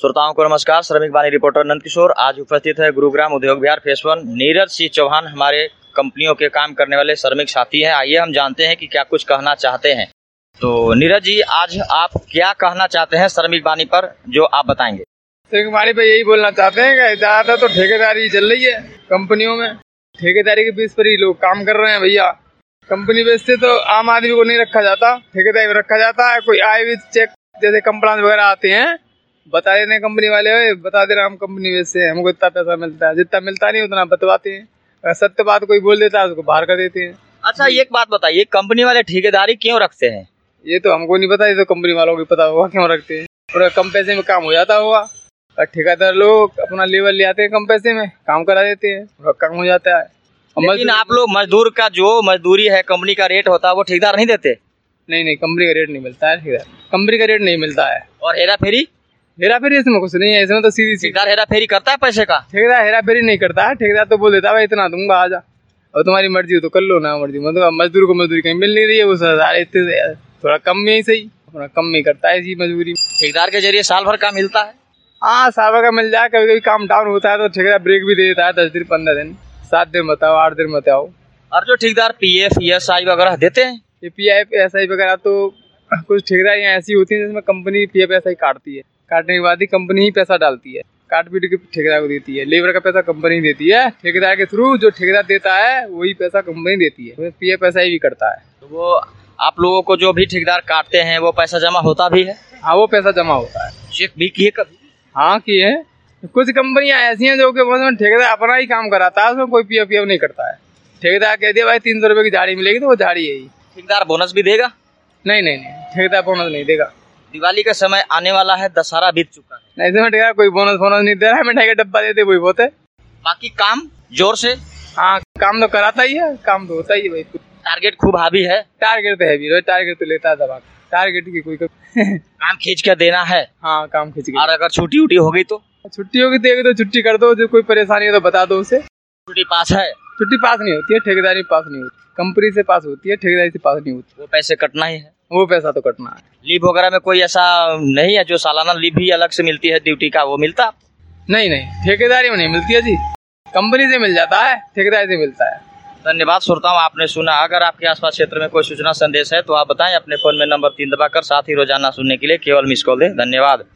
श्रोताओं को नमस्कार। श्रमिक वाणी रिपोर्टर नंद किशोर आज उपस्थित है गुरुग्राम उद्योग विहार फेस 1। नीरज सिंह चौहान हमारे कंपनियों के काम करने वाले श्रमिक साथी हैं। आइए हम जानते हैं कि क्या कुछ कहना चाहते हैं। तो नीरज जी, आज आप क्या कहना चाहते हैं श्रमिक वाणी पर, जो आप बताएंगे? श्रमिक वाणी पे यही बोलना चाहते हैं कि ज्यादातर तो ठेकेदारी चल रही है कंपनियों में। ठेकेदारी के बेस पर ही लोग काम कर रहे हैं भैया। कंपनी बेस से तो आम आदमी को नहीं रखा जाता, ठेकेदारी में रखा जाता है। कोई आए भी चेक जैसे कंप्लांस वगैरह आते हैं, बता देते हैं कंपनी वाले, बता दे रहे हम कंपनी बेस से हमको इतना पैसा मिलता है। जितना मिलता नहीं उतना बतवाते हैं। अगर सत्य बात कोई बोल देता है उसको बाहर कर देते हैं। अच्छा, एक बात बताइए, कंपनी वाले ठेकेदारी क्यों रखते हैं? ये तो हमको नहीं पता, ये तो कंपनी वालों को पता होगा क्यों रखते हैं। और कम पैसे में काम हो जाता होगा और ठेकेदार लोग अपना लेवल ले आते हैं, कम पैसे में काम करा देते हैं और काम हो जाता है। लेकिन आप लोग मजदूर का जो मजदूरी है, कंपनी का रेट होता है, वो ठेकेदार नहीं देते? नहीं, कंपनी का रेट नहीं मिलता है। ठेकेदार कंपनी का रेट नहीं मिलता है। और हेरा फेरी इसमें कुछ नहीं है। इसमें तो सीधी ठेकेदार हेरा फेरी करता है पैसे का? ठेकेदार हेरा फेरी नहीं करता है। ठेकेदार तो बोल देता है भाई इतना दूंगा, आजा, और तुम्हारी मर्जी हो तो कर लो, ना मर्जी मतलब मजदूर को मजदूरी कहीं मिल नहीं रही है, वो इतने थोड़ा कम में ही सही, अपना कम में करता है इसी मजदूरी। ठेकेदार के जरिए साल भर का मिलता है? हाँ, साल भर का मिल जाए। कभी कभी काम डाउन होता है तो ठेकेदार ब्रेक भी दे देता है, 10 दिन 15 दिन, 7 दिन बताओ, 8 दिन बताओ। और जो ठेकेदार PF ESI वगैरह देते हैं? ये PF ESI वगैरह तो कुछ ठेकेदार ऐसी होती है जिसमें कंपनी PF ESI काटती है। काटने के बाद ही कंपनी ही पैसा डालती है, काट पीट के ठेकेदार को देती है। लेबर का पैसा कंपनी देती है ठेकेदार के थ्रू। जो ठेकेदार देता है वही पैसा कंपनी देती है। PF ESI भी करता है। तो वो आप लोगों को जो भी ठेकेदार काटते हैं वो पैसा जमा होता भी है? हाँ, वो पैसा जमा होता है। चेक भी किए कभी? हाँ, किए हैं। कुछ कंपनियां ऐसी हैं जो कि ठेकेदार अपना ही काम कराता है, उसमें कोई PF नहीं करता है। ठेकेदार कह दिया भाई 300 रुपए की झाड़ी मिलेगी तो वो झाड़ी है ही। ठेकेदार बोनस भी देगा? नहीं, ठेकेदार बोनस नहीं देगा। दिवाली का समय आने वाला है, दशहरा बीत चुका है। नहीं, इसमें ठेकेदार कोई बोनस नहीं दे रहा है। मिठाई का डब्बा देते वही बहुत है। बाकी काम जोर से? हाँ, काम तो कराता ही है, काम तो होता ही है भाई। टारगेट खूब हावी है? टारगेट तो है भी, टारगेट तो लेता है दबा। टारगेट की कोई काम खींच के देना है। हाँ, काम खींच के। और अगर छुट्टी उटी हो गई तो? छुट्टी होगी तो छुट्टी कर दो। जो कोई परेशानी हो तो बता दो उसे। छुट्टी पास है? छुट्टी पास नहीं होती है, ठेकेदारी पास नहीं होती। कंपनी से पास होती है, ठेकेदारी से पास नहीं होती। वो पैसे कटना ही है? वो पैसा तो कटना है। लीव वगैरह में कोई ऐसा नहीं है जो सालाना लीव भी अलग से मिलती है ड्यूटी का, वो मिलता? नहीं, ठेकेदारी में नहीं मिलती है जी। कंपनी से मिल जाता है, ठेकेदारी से मिलता है। धन्यवाद श्रोताओं, आपने सुना। अगर आपके आसपास क्षेत्र में कोई सूचना संदेश है तो आप बताएं। अपने फोन में नंबर 3 दबाकर, साथ ही रोजाना सुनने के लिए केवल मिस कॉल दें। धन्यवाद।